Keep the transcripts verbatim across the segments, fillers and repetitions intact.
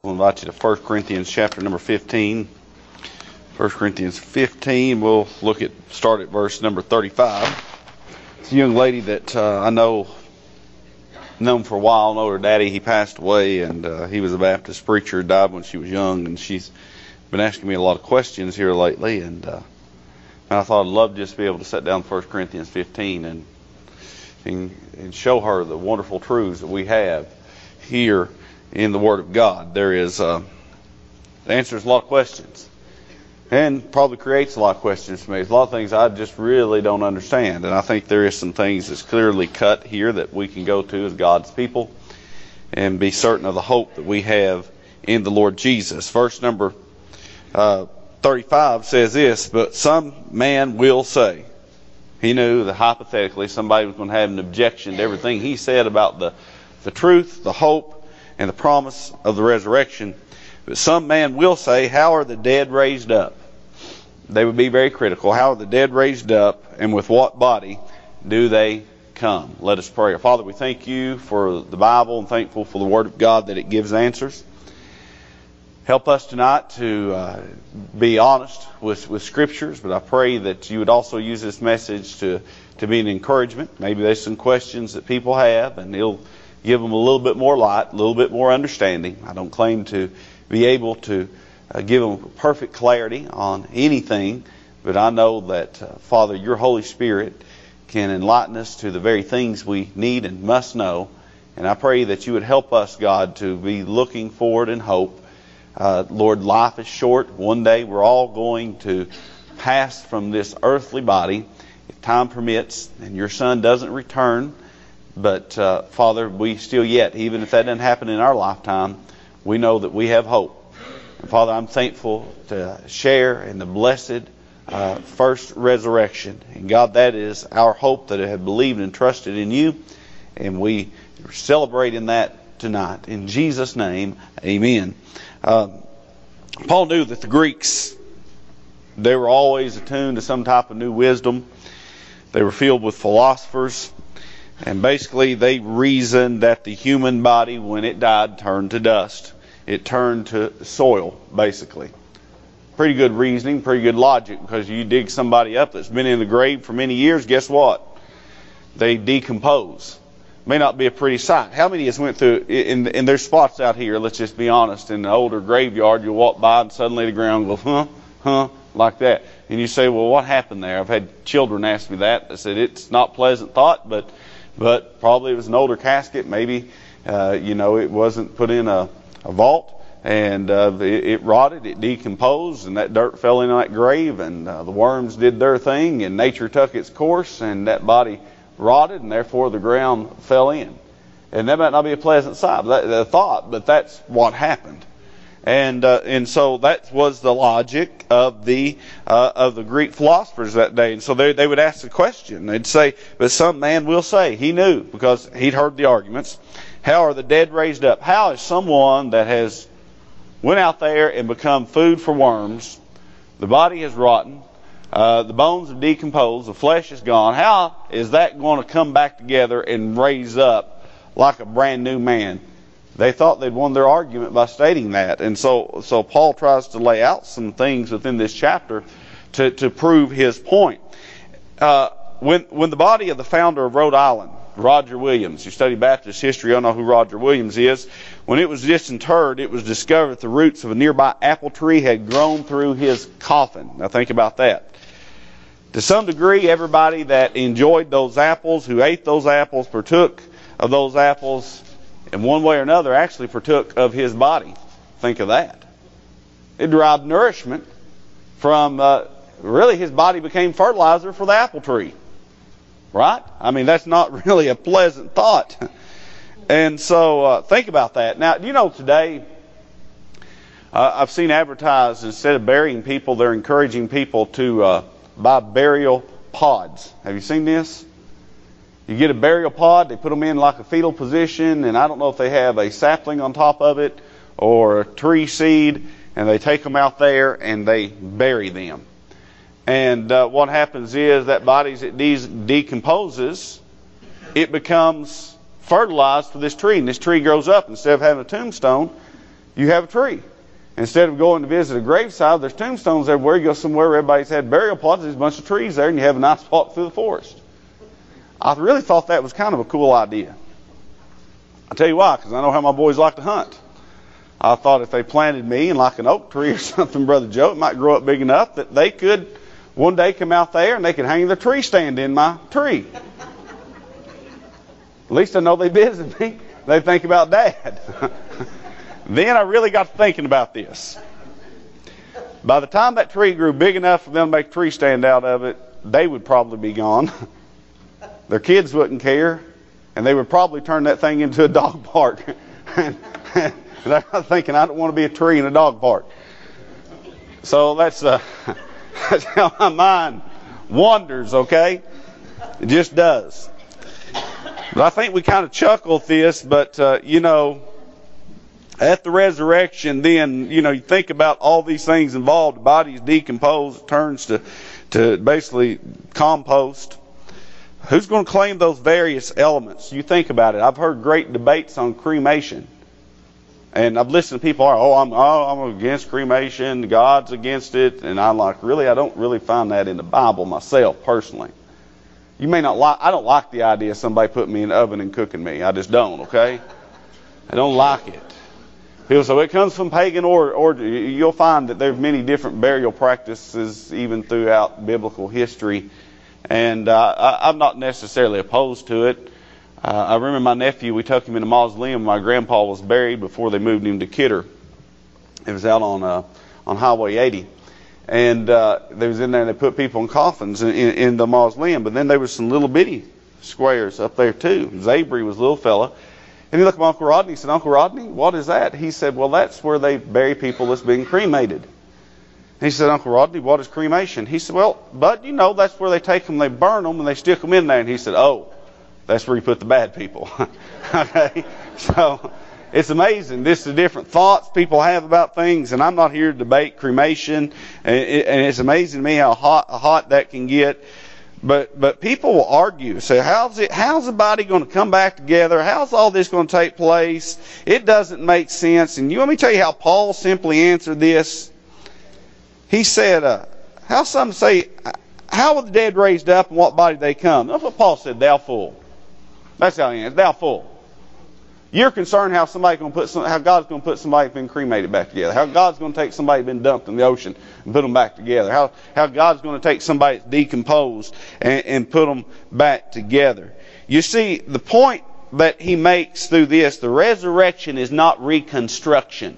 I'll invite you to First Corinthians chapter number fifteen. First Corinthians fifteen, we'll look at, start at verse number thirty-five. It's a young lady that uh, I know, known for a while. I know her daddy, he passed away, and uh, he was a Baptist preacher, died when she was young, and she's been asking me a lot of questions here lately, and, uh, and I thought I'd love just to be able to sit down First Corinthians fifteen and, and, and show her the wonderful truths that we have here in the Word of God. There is, uh, it answers a lot of questions, and probably creates a lot of questions for me. There's a lot of things I just really don't understand, and I think there is some things that's clearly cut here that we can go to as God's people and be certain of the hope that we have in the Lord Jesus. Verse number uh, thirty-five says this, "But some man will say," he knew that hypothetically somebody was going to have an objection to everything he said about the, the truth, the hope, and the promise of the resurrection. "But some man will say, how are the dead raised up?" They would be very critical. How are the dead raised up, and with what body do they come? Let us pray. Father, we thank you for the Bible and thankful for the Word of God that it gives answers. Help us tonight to uh, be honest with, with Scriptures, but I pray that you would also use this message to, to be an encouragement. Maybe there's some questions that people have, and it'll give them a little bit more light, a little bit more understanding. I don't claim to be able to uh, give them perfect clarity on anything, but I know that, uh, Father, your Holy Spirit can enlighten us to the very things we need and must know. And I pray that you would help us, God, to be looking forward in hope. Uh, Lord, life is short. One day we're all going to pass from this earthly body, if time permits, and your Son doesn't return. But, uh, Father, we still yet, even if that doesn't happen in our lifetime, we know that we have hope. And, Father, I'm thankful to share in the blessed uh, first resurrection. And, God, that is our hope, that I have believed and trusted in you. And we celebrate in that tonight. In Jesus' name, amen. Uh, Paul knew that the Greeks, they were always attuned to some type of new wisdom. They were filled with philosophers. And basically they reasoned that the human body, when it died, turned to dust. It turned to soil, basically. Pretty good reasoning, pretty good logic, because you dig somebody up that's been in the grave for many years, guess what? They decompose. May not be a pretty sight. How many has went through, in, in there's spots out here, let's just be honest, in the older graveyard, you'll walk by and suddenly the ground goes, huh, huh, like that. And you say, well, what happened there? I've had children ask me that. I said, it's not a pleasant thought, but But probably it was an older casket. Maybe, uh, you know, it wasn't put in a, a vault, and uh, it, it rotted, it decomposed, and that dirt fell in that grave, and uh, the worms did their thing, and nature took its course, and that body rotted, and therefore the ground fell in. And that might not be a pleasant sight, that, the thought, but that's what happened. And uh, and so that was the logic of the uh, of the Greek philosophers that day. And so they they would ask the question. They'd say, "But some man will say," he knew because he'd heard the arguments, "how are the dead raised up?" How is someone that has went out there and become food for worms, the body has rotten, uh, the bones have decomposed, the flesh is gone, how is that going to come back together and raise up like a brand new man? They thought they'd won their argument by stating that. And so so Paul tries to lay out some things within this chapter to, to prove his point. Uh, when when the body of the founder of Rhode Island, Roger Williams, you study Baptist history, you know who Roger Williams is. When it was disinterred, it was discovered that the roots of a nearby apple tree had grown through his coffin. Now think about that. To some degree, everybody that enjoyed those apples, who ate those apples, partook of those apples, in one way or another, actually partook of his body. Think of that. It derived nourishment from, uh, really his body became fertilizer for the apple tree. Right? I mean, that's not really a pleasant thought. And so, uh, think about that. Now, you know, today, uh, I've seen advertised, instead of burying people, they're encouraging people to uh, buy burial pods. Have you seen this? You get a burial pod, they put them in like a fetal position, and I don't know if they have a sapling on top of it or a tree seed, and they take them out there and they bury them. And uh, what happens is that body, as it de- decomposes, it becomes fertilized for this tree. And this tree grows up. Instead of having a tombstone, you have a tree. Instead of going to visit a graveside, there's tombstones everywhere. You go somewhere where everybody's had burial plots, there's a bunch of trees there, and you have a nice walk through the forest. I really thought that was kind of a cool idea. I'll tell you why, because I know how my boys like to hunt. I thought if they planted me in like an oak tree or something, Brother Joe, it might grow up big enough that they could one day come out there and they could hang their tree stand in my tree. At least I know they visit me. They think about Dad. Then I really got to thinking about this. By the time that tree grew big enough for them to make a tree stand out of it, they would probably be gone. Their kids wouldn't care, and they would probably turn that thing into a dog park. And they're thinking, I don't want to be a tree in a dog park. So that's, uh, that's how my mind wanders, okay? It just does. But I think we kind of chuckle at this, but, uh, you know, at the resurrection, then, you know, you think about all these things involved. The body's decomposed, it turns to, to basically compost. Who's going to claim those various elements? You think about it. I've heard great debates on cremation. And I've listened to people, oh, I'm, oh, I'm against cremation, God's against it. And I'm like, really? I don't really find that in the Bible myself, personally. You may not like, I don't like the idea of somebody putting me in the oven and cooking me. I just don't, okay? I don't like it. People say, well, it comes from pagan order. You'll find that there's many different burial practices even throughout biblical history. And uh, I, I'm not necessarily opposed to it. Uh, I remember my nephew, we took him in a mausoleum. My grandpa was buried before they moved him to Kidder. It was out on uh, on Highway eighty. And uh, they was in there and they put people in coffins in, in, in the mausoleum. But then there was some little bitty squares up there too. Zabry was a little fella. And he looked at my Uncle Rodney and said, Uncle Rodney, what is that? He said, well, that's where they bury people that's been cremated. And he said, Uncle Rodney, what is cremation? He said, well, Bud, you know, that's where they take them, they burn them, and they stick them in there. And he said, oh, that's where you put the bad people. Okay? So it's amazing. This is the different thoughts people have about things, and I'm not here to debate cremation. And it's amazing to me how hot, hot that can get. But but people will argue, say, how's it? How's the body going to come back together? How's all this going to take place? It doesn't make sense. And you let me tell you how Paul simply answered this. He said, uh, how some say, how were the dead raised up, and what body they come? That's what Paul said. Thou fool. That's how he answered. Thou fool. You're concerned how somebody going to put some, how God's going to put somebody who's been cremated back together. How God's going to take somebody who's been dumped in the ocean and put them back together. How how God's going to take somebody that's decomposed and, and put them back together. You see, the point that he makes through this, the resurrection is not reconstruction.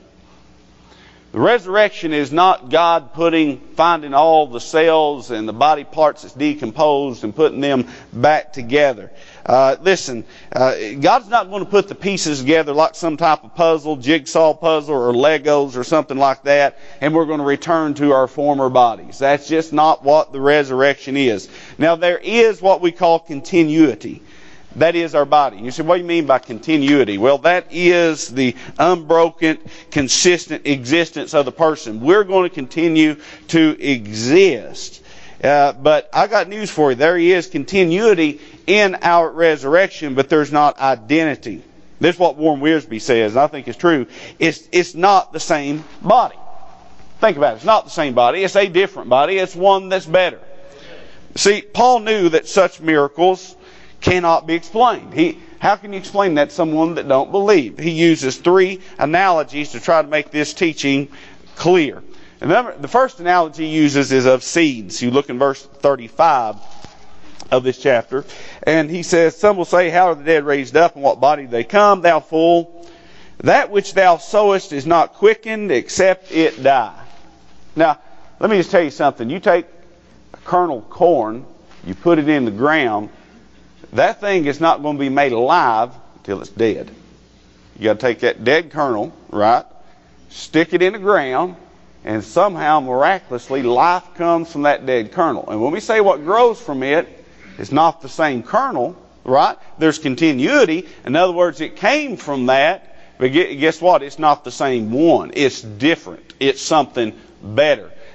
The resurrection is not God putting, finding all the cells and the body parts that's decomposed and putting them back together. Uh, listen, uh, God's not going to put the pieces together like some type of puzzle, jigsaw puzzle or Legos or something like that, and we're going to return to our former bodies. That's just not what the resurrection is. Now, there is what we call continuity. That is our body. You say, what do you mean by continuity? Well, that is the unbroken, consistent existence of the person. We're going to continue to exist. Uh, but I got news for you. There is continuity in our resurrection, but there's not identity. This is what Warren Wiersbe says, and I think it's true. It's, it's not the same body. Think about it. It's not the same body. It's a different body. It's one that's better. See, Paul knew that such miracles cannot be explained. He, how can you explain that to someone that don't believe? He uses three analogies to try to make this teaching clear. And the, the first analogy he uses is of seeds. You look in verse thirty-five of this chapter. And he says, some will say, how are the dead raised up, and what body do they come? Thou fool, that which thou sowest is not quickened, except it die. Now, let me just tell you something. You take a kernel of corn, you put it in the ground, that thing is not going to be made alive until it's dead. You got to take that dead kernel, right, stick it in the ground, and somehow, miraculously, life comes from that dead kernel. And when we say what grows from it is not the same kernel, right, there's continuity. In other words, it came from that, but guess what? It's not the same one. It's different. It's something better.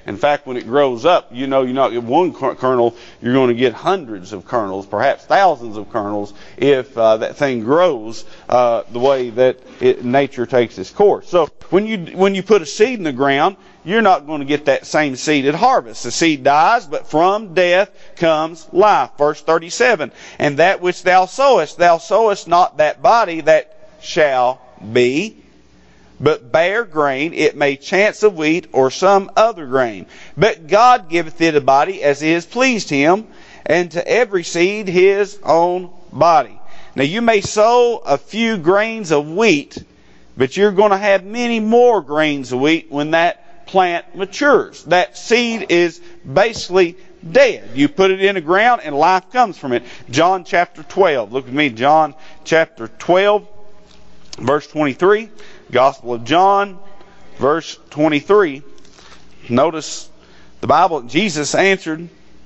In fact, when it grows up, you know you're not get one kernel, you're going to get hundreds of kernels, perhaps thousands of kernels, if uh, that thing grows uh, the way that it, nature takes its course. So when you when you put a seed in the ground, you're not going to get that same seed at harvest. The seed dies, but from death comes life. Verse thirty-seven, and that which thou sowest, thou sowest not that body that shall be, but bare grain, it may chance of wheat or some other grain. But God giveth it a body as is pleased him, and to every seed his own body. Now you may sow a few grains of wheat, but you're going to have many more grains of wheat when that plant matures. That seed is basically dead. You put it in the ground and life comes from it. John chapter twelve. Look at me. John chapter twelve, verse twenty-three. Gospel of John, verse twenty-three. Notice the Bible. Jesus answered,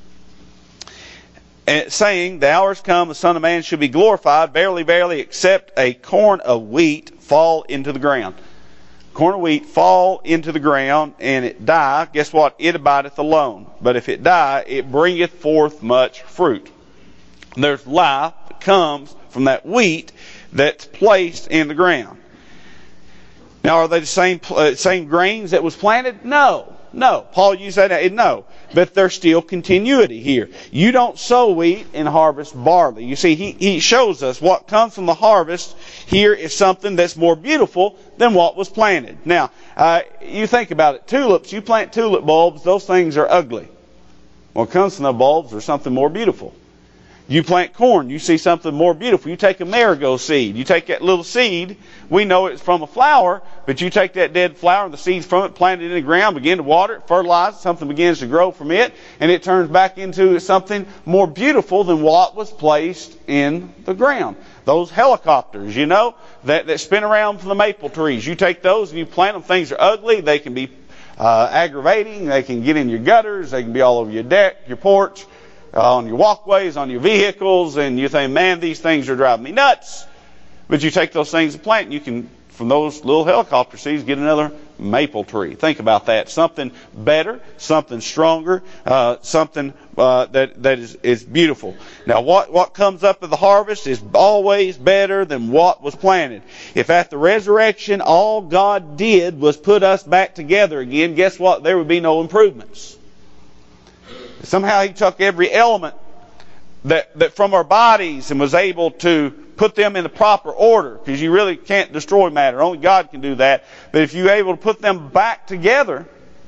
saying, the hour is come, the Son of Man should be glorified. Verily, verily, except a corn of wheat fall into the ground. Corn of wheat fall into the ground, and it die. Guess what? It abideth alone. But if it die, it bringeth forth much fruit. There's life that comes from that wheat that's placed in the ground. Now, are they the same uh, same grains that was planted? No. No. Paul used that. No. But there's still continuity here. You don't sow wheat and harvest barley. You see, he, he shows us what comes from the harvest here is something that's more beautiful than what was planted. Now, uh, you think about it. Tulips, you plant tulip bulbs, those things are ugly. What comes from the bulbs are something more beautiful. You plant corn, you see something more beautiful. You take a marigold seed. You take that little seed, we know it's from a flower, but you take that dead flower and the seeds from it, plant it in the ground, begin to water it, fertilize it, something begins to grow from it, and it turns back into something more beautiful than what was placed in the ground. Those helicopters, you know, that, that spin around from the maple trees. You take those and you plant them. Things are ugly. They can be uh, aggravating. They can get in your gutters. They can be all over your deck, your porch, Uh, on your walkways, on your vehicles, and you think, man, these things are driving me nuts. But you take those things and plant, and you can, from those little helicopter seeds, get another maple tree. Think about that. Something better, something stronger, uh, something uh, that that is, is beautiful. Now, what, what comes up at the harvest is always better than what was planted. If at the resurrection all God did was put us back together again, guess what? There would be no improvements. Somehow he took every element that, that from our bodies and was able to put them in the proper order, because you really can't destroy matter. Only God can do that. But if you're able to put them back together,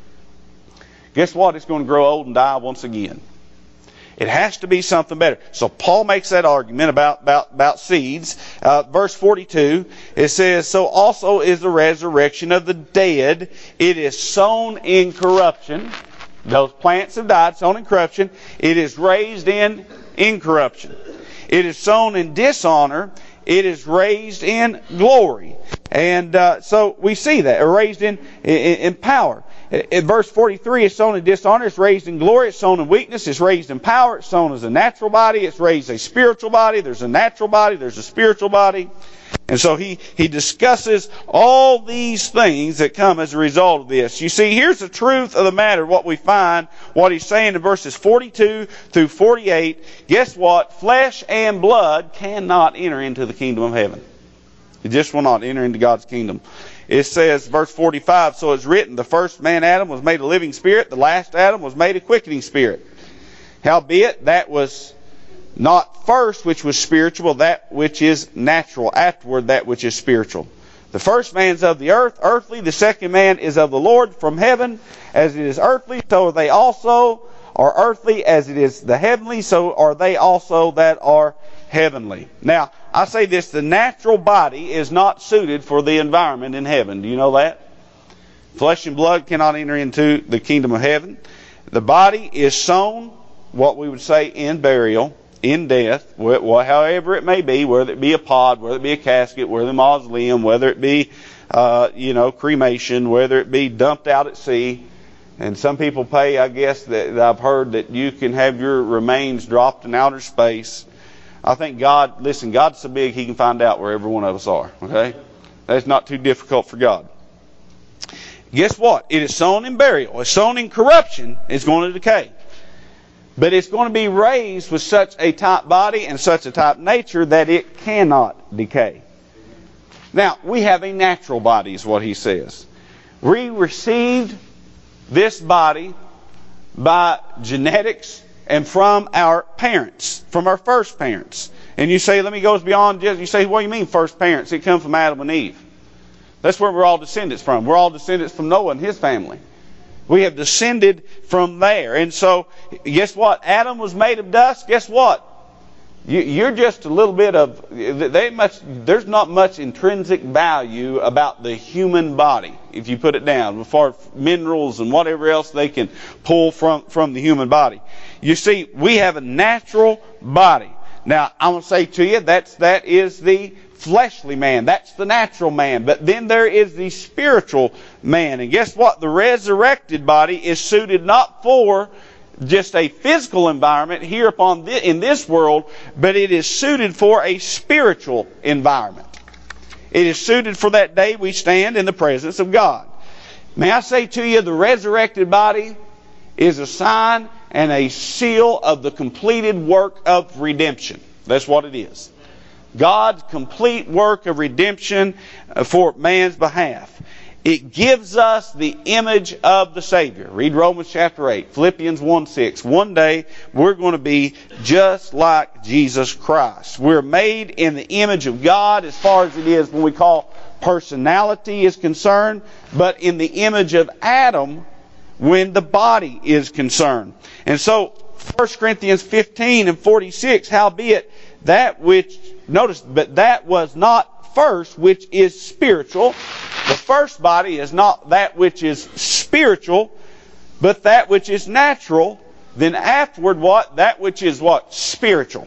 guess what? It's going to grow old and die once again. It has to be something better. So Paul makes that argument about, about, about seeds. Uh, verse forty-two, it says, so also is the resurrection of the dead. It is sown in corruption. Those plants have died, sown in corruption. It is raised in incorruption. It is sown in dishonor. It is raised in glory. And uh, so we see that. Or raised in, in, in power. In verse forty-three, it's sown in dishonor. It's raised in glory. It's sown in weakness. It's raised in power. It's sown as a natural body. It's raised a spiritual body. There's a natural body. There's a spiritual body. And so he, he discusses all these things that come as a result of this. You see, here's the truth of the matter, what we find, what he's saying in verses forty-two through forty-eight. Guess what? Flesh and blood cannot enter into the kingdom of heaven. It just will not enter into God's kingdom. It says, verse forty-five, so it's written, the first man Adam was made a living spirit, the last Adam was made a quickening spirit. Howbeit, that was not first which was spiritual, that which is natural. Afterward, that which is spiritual. The first man's of the earth, earthly. The second man is of the Lord from heaven. As it is earthly, so are they also are earthly. As it is the heavenly, so are they also that are heavenly. Now, I say this, the natural body is not suited for the environment in heaven. Do you know that? Flesh and blood cannot enter into the kingdom of heaven. The body is sown, what we would say, in burial, in death, however it may be, whether it be a pod, whether it be a casket, whether it be a mausoleum, whether it be, uh, you know, cremation, whether it be dumped out at sea. And some people pay, I guess, that, that I've heard that you can have your remains dropped in outer space. I think God, listen, God's so big He can find out where every one of us are, okay? That's not too difficult for God. Guess what? It is sown in burial. It's sown in corruption. It's going to decay. But it's going to be raised with such a type body and such a type nature that it cannot decay. Now, we have a natural body, is what he says. We received this body by genetics and from our parents, from our first parents. And you say, let me go beyond just, you say, what do you mean first parents? It comes from Adam and Eve. That's where we're all descendants from. We're all descendants from Noah and his family. We have descended from there. And so, guess what? Adam was made of dust. Guess what? You, you're just a little bit of, they much, there's not much intrinsic value about the human body, if you put it down, as far as minerals and whatever else they can pull from, from the human body. You see, we have a natural body. Now, I'm going to say to you, that's, that is the fleshly man. That's the natural man. But then there is the spiritual man. And guess what? The resurrected body is suited not for just a physical environment here upon the, in this world, but it is suited for a spiritual environment. It is suited for that day we stand in the presence of God. May I say to you, the resurrected body is a sign and a seal of the completed work of redemption. That's what it is. God's complete work of redemption for man's behalf. It gives us the image of the Savior. Read Romans chapter eight, Philippians one six. One day we're going to be just like Jesus Christ. We're made in the image of God as far as it is when we call personality is concerned, but in the image of Adam when the body is concerned. And so First Corinthians fifteen and forty-six, howbeit that which, notice, but that was not first which is spiritual. The first body is not that which is spiritual, but that which is natural. Then afterward what? That which is what? Spiritual.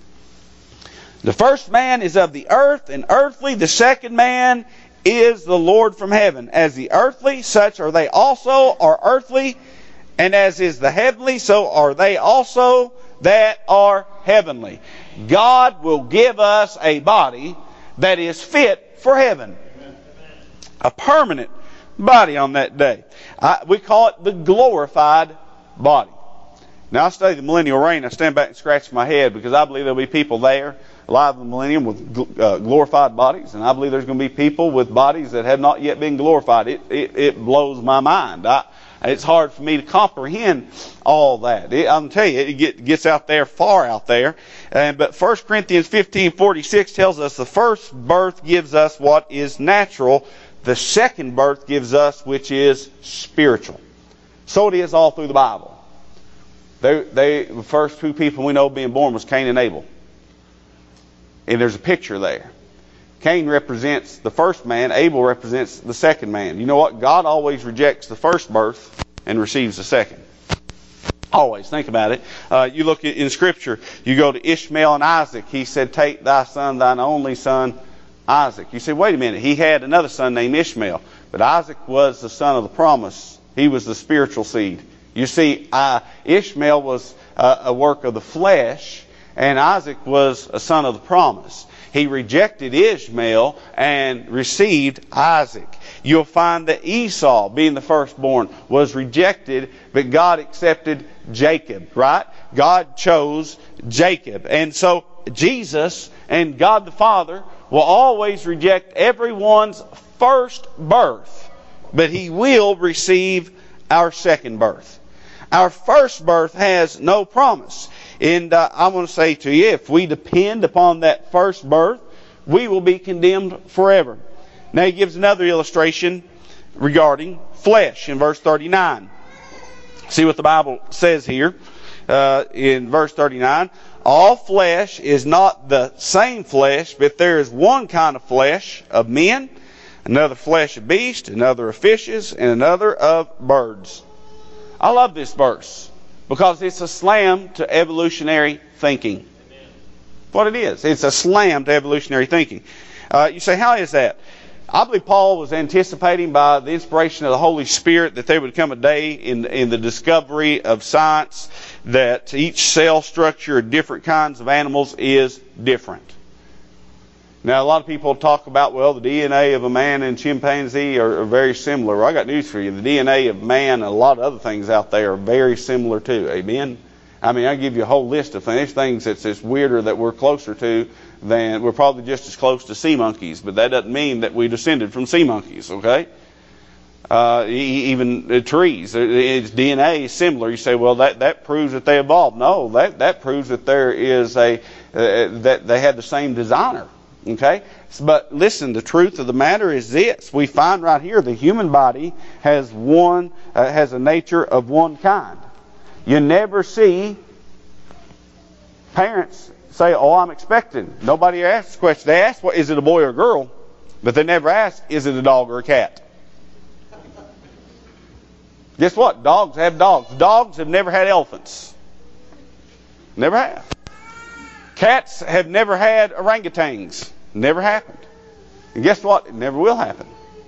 The first man is of the earth and earthly. The second man is the Lord from heaven. As the earthly, such are they also are earthly. And as is the heavenly, so are they also that are heavenly. God will give us a body that is fit for heaven. A permanent body on that day. I, we call it the glorified body. Now I study the millennial reign. I stand back and scratch my head because I believe there'll be people there alive in the millennium with uh, glorified bodies, and I believe there's going to be people with bodies that have not yet been glorified. It it, it blows my mind. I, it's hard for me to comprehend all that. It, I'm telling you, it get, gets out there, far out there. And but First Corinthians fifteen forty-six tells us the first birth gives us what is natural. The second birth gives us which is spiritual. So it is all through the Bible. They, they, the first two people we know being born was Cain and Abel. And there's a picture there. Cain represents the first man. Abel represents the second man. You know what? God always rejects the first birth and receives the second. Always. Think about it. Uh, you look at, in Scripture, you go to Ishmael and Isaac. He said, take thy son, thine only son, Isaac. You say, wait a minute. He had another son named Ishmael. But Isaac was the son of the promise. He was the spiritual seed. You see, uh, Ishmael was uh, a work of the flesh, and Isaac was a son of the promise. He rejected Ishmael and received Isaac. You'll find that Esau, being the firstborn, was rejected, but God accepted Jacob, right? God chose Jacob. And so Jesus and God the Father will always reject everyone's first birth, but He will receive our second birth. Our first birth has no promise. And uh, I'm going to say to you, if we depend upon that first birth, we will be condemned forever. Now he gives another illustration regarding flesh in verse thirty-nine. See what the Bible says here uh, in verse thirty-nine. All flesh is not the same flesh, but there is one kind of flesh of men, another flesh of beasts, another of fishes, and another of birds. I love this verse because it's a slam to evolutionary thinking. What it is. It's a slam to evolutionary thinking. Uh, you say, how is that? I believe Paul was anticipating by the inspiration of the Holy Spirit that there would come a day in, in the discovery of science that each cell structure of different kinds of animals is different. Now, a lot of people talk about, well, the D N A of a man and chimpanzee are, are very similar. Well, I got news for you. The D N A of man and a lot of other things out there are very similar too. Amen? I mean, I give you a whole list of things. There's things that's just weirder that we're closer to than, we're probably just as close to sea monkeys, but that doesn't mean that we descended from sea monkeys, okay? Uh, even uh, trees, its D N A is similar. You say, well, that, that proves that they evolved. No, that, that proves that there is a, uh, that they had the same designer. Okay? But listen, the truth of the matter is this. We find right here the human body has one, uh, has a nature of one kind. You never see parents say, oh, I'm expecting. Nobody asks the question. They ask, well, is it a boy or a girl? But they never ask, is it a dog or a cat? Guess what? Dogs have dogs. Dogs have never had elephants. Never have. Cats have never had orangutans. Never happened. And guess what? It never will happen.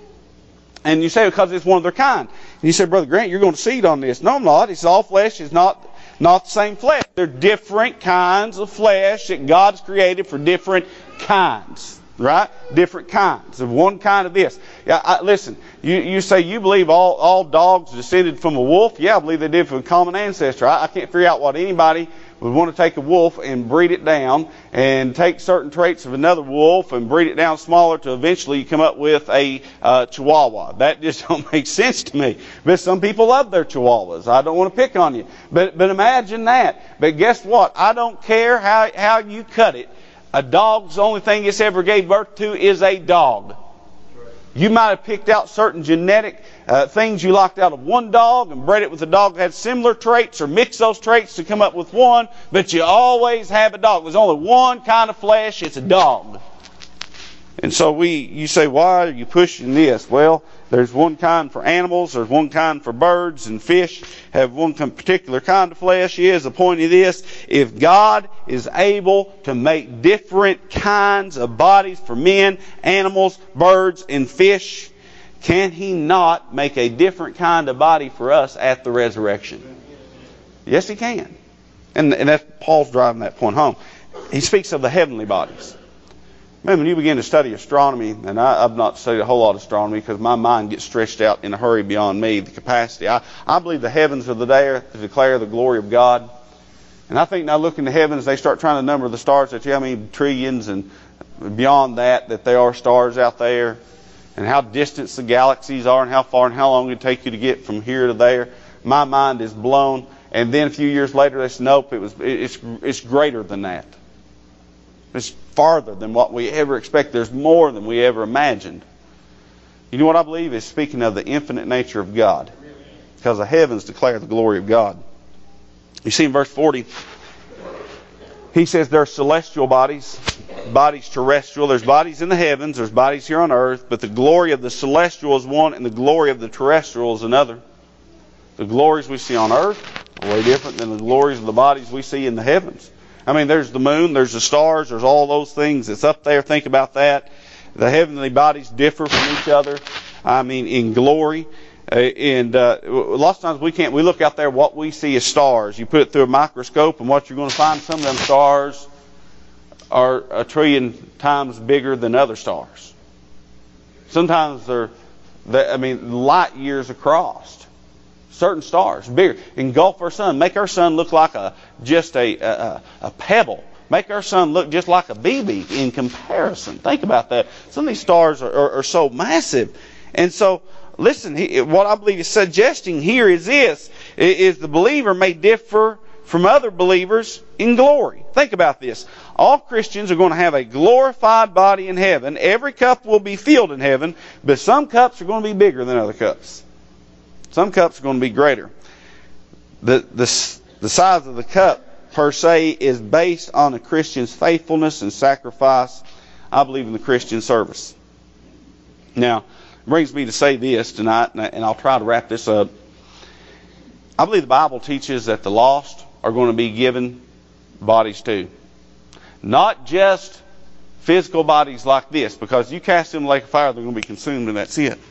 And you say, because it's one of their kind. And you say, Brother Grant, you're going to seed on this. No, I'm not. It's all flesh is not, not the same flesh. They're different kinds of flesh that God's created for different kinds. Right? Different kinds. Of one kind of this. Yeah, I, listen, you, you say you believe all, all dogs descended from a wolf. Yeah, I believe they did from a common ancestor. I, I can't figure out what anybody would want to take a wolf and breed it down and take certain traits of another wolf and breed it down smaller to eventually come up with a uh, Chihuahua. That just don't make sense to me. But some people love their Chihuahuas. I don't want to pick on you. But but imagine that. But guess what? I don't care how, how you cut it. A dog's the only thing it's ever gave birth to is a dog. You might have picked out certain genetic uh, things you liked out of one dog and bred it with a dog that had similar traits or mixed those traits to come up with one, but you always have a dog. There's only one kind of flesh, it's a dog. And so we, you say, why are you pushing this? Well, there's one kind for animals, there's one kind for birds, and fish have one particular kind of flesh. Is the point of this, if God is able to make different kinds of bodies for men, animals, birds, and fish, can He not make a different kind of body for us at the resurrection? Yes, He can. And, and that's Paul's driving that point home. He speaks of the heavenly bodies. Man, when you begin to study astronomy, and I, I've not studied a whole lot of astronomy because my mind gets stretched out in a hurry beyond me, the capacity. I, I believe the heavens are there to declare the glory of God. And I think now look in the heavens, they start trying to number the stars. That you how many trillions and beyond that, that there are stars out there. And how distant the galaxies are and how far and how long it take you to get from here to there. My mind is blown. And then a few years later, they said, nope, it was, it's, it's greater than that. It's farther than what we ever expect. There's more than we ever imagined. You know what I believe is speaking of the infinite nature of God. Because the heavens declare the glory of God. You see in verse forty, he says there are celestial bodies, bodies terrestrial. There's bodies in the heavens, there's bodies here on earth, but the glory of the celestial is one and the glory of the terrestrial is another. The glories we see on earth are way different than the glories of the bodies we see in the heavens. I mean, there's the moon, there's the stars, there's all those things that's up there. Think about that. The heavenly bodies differ from each other. I mean, in glory. Uh, and uh, lots of times we can't, we look out there, what we see is stars. You put it through a microscope and what you're going to find, some of them stars are a trillion times bigger than other stars. Sometimes they're, they, I mean, light years across. Certain stars, bigger, engulf our sun, make our sun look like a just a, a a pebble, make our sun look just like a B B in comparison. Think about that. Some of these stars are, are, are so massive, and so listen. He, what I believe is suggesting here is this: is the believer may differ from other believers in glory. Think about this. All Christians are going to have a glorified body in heaven. Every cup will be filled in heaven, but some cups are going to be bigger than other cups. Some cups are going to be greater. The, the, the size of the cup, per se, is based on a Christian's faithfulness and sacrifice, I believe, in the Christian service. Now, it brings me to say this tonight, and I'll try to wrap this up. I believe the Bible teaches that the lost are going to be given bodies too. Not just physical bodies like this, because you cast them in the lake of fire, they're going to be consumed and that's it.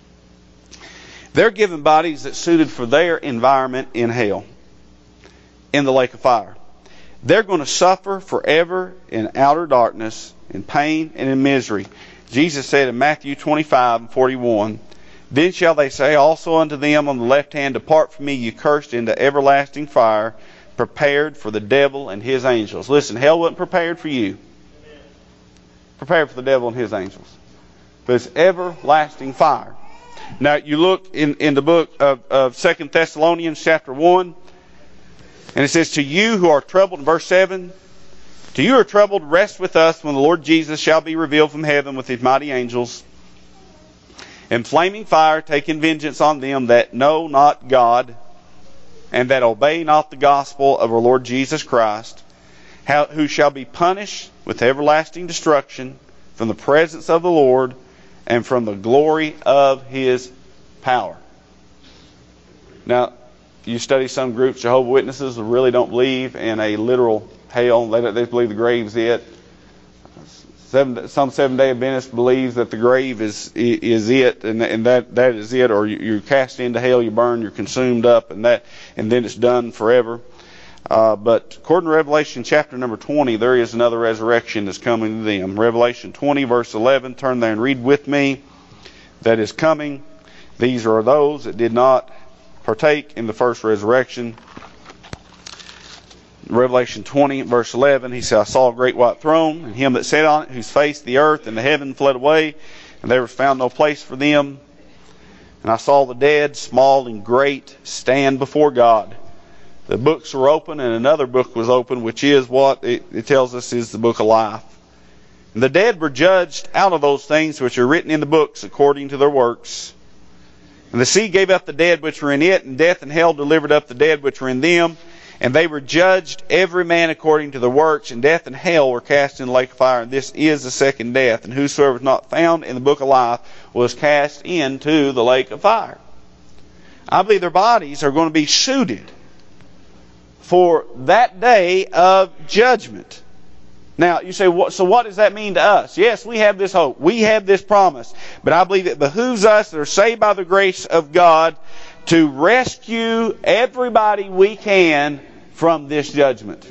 They're given bodies that's suited for their environment in hell, in the lake of fire. They're going to suffer forever in outer darkness, in pain and in misery. Jesus said in Matthew twenty-five and forty-one, then shall they say also unto them on the left hand, depart from me, you cursed, into everlasting fire, prepared for the devil and his angels. Listen, hell wasn't prepared for you. Prepared for the devil and his angels. But it's everlasting fire. Now you look in, in the book of, of Second Thessalonians chapter one, and it says, to you who are troubled, in verse seven, to you who are troubled, rest with us when the Lord Jesus shall be revealed from heaven with his mighty angels, in flaming fire, taking vengeance on them that know not God, and that obey not the gospel of our Lord Jesus Christ, how, who shall be punished with everlasting destruction from the presence of the Lord and from the glory of his power. Now, you study some groups, Jehovah's Witnesses, who really don't believe in a literal hell. They, they believe the grave's it. Seven, some Seventh-day Adventists believes that the grave is is it, and, and that, that is it, or you're cast into hell, you burn, you're consumed up, and that, and then it's done forever. Uh, but according to Revelation chapter number twenty, there is another resurrection that's coming to them. Revelation twenty, verse eleven, turn there and read with me. That is coming. These are those that did not partake in the first resurrection. Revelation twenty, verse eleven, he said, I saw a great white throne, and him that sat on it, whose face the earth and the heaven fled away, and there was found no place for them. And I saw the dead, small and great, stand before God. The books were open, and another book was open, which is what it, it tells us is the book of life. And the dead were judged out of those things which are written in the books according to their works. And the sea gave up the dead which were in it, and death and hell delivered up the dead which were in them. And they were judged every man according to their works, and death and hell were cast in the lake of fire. And this is the second death. And whosoever was not found in the book of life was cast into the lake of fire. I believe their bodies are going to be suited for that day of judgment. Now, you say, so what does that mean to us? Yes, we have this hope. We have this promise. But I believe it behooves us that are saved by the grace of God to rescue everybody we can from this judgment.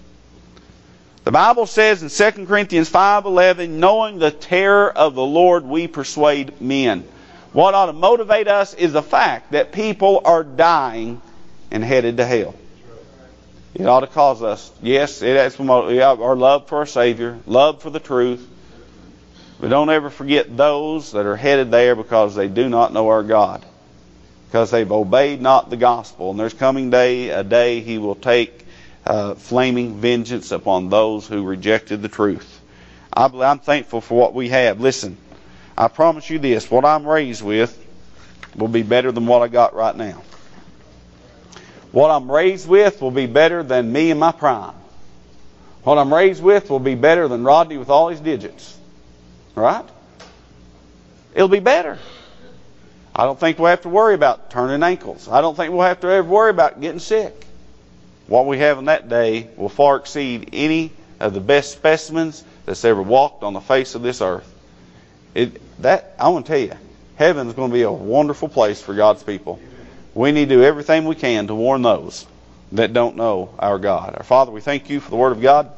The Bible says in Second Corinthians five eleven, knowing the terror of the Lord, we persuade men. What ought to motivate us is the fact that people are dying and headed to hell. It ought to cause us, yes, it has our love for our Savior, love for the truth. But don't ever forget those that are headed there because they do not know our God. Because they've obeyed not the gospel. And there's coming day, a day He will take uh, flaming vengeance upon those who rejected the truth. I, I'm thankful for what we have. Listen, I promise you this, what I'm raised with will be better than what I got right now. What I'm raised with will be better than me in my prime. What I'm raised with will be better than Rodney with all his digits. Right? It'll be better. I don't think we'll have to worry about turning ankles. I don't think we'll have to ever worry about getting sick. What we have on that day will far exceed any of the best specimens that's ever walked on the face of this earth. It, that I want to tell you, heaven's going to be a wonderful place for God's people. We need to do everything we can to warn those that don't know our God. Our Father, we thank you for the Word of God.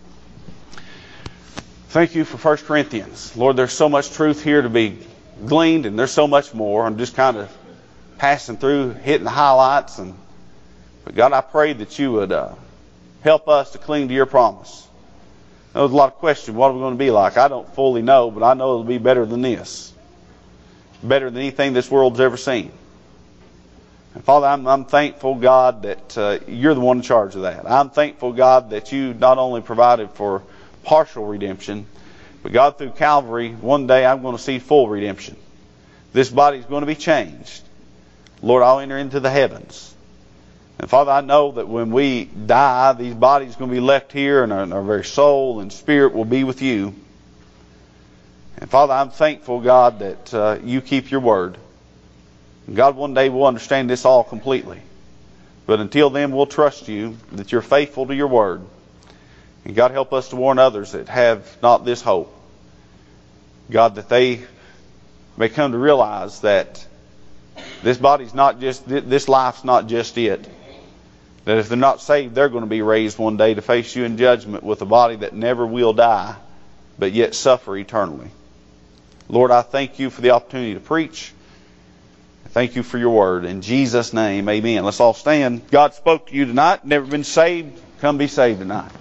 Thank you for First Corinthians. Lord, there's so much truth here to be gleaned, and there's so much more. I'm just kind of passing through, hitting the highlights. And but God, I pray that you would uh, help us to cling to your promise. There's a lot of questions. What are we going to be like? I don't fully know, but I know it'll be better than this. Better than anything this world's ever seen. And Father, I'm, I'm thankful, God, that uh, you're the one in charge of that. I'm thankful, God, that you not only provided for partial redemption, but God, through Calvary, one day I'm going to see full redemption. This body is going to be changed. Lord, I'll enter into the heavens. And Father, I know that when we die, these bodies are going to be left here, and our, and our very soul and spirit will be with you. And Father, I'm thankful, God, that uh, you keep your word. And God, one day we'll understand this all completely. But until then, we'll trust you that you're faithful to your word. And God, help us to warn others that have not this hope. God, that they may come to realize that this body's not just, this life's not just it. that if they're not saved, they're going to be raised one day to face you in judgment with a body that never will die, but yet suffer eternally. Lord, I thank you for the opportunity to preach. Thank you for your word. In Jesus' name, amen. Let's all stand. God spoke to you tonight. Never been saved. Come be saved tonight.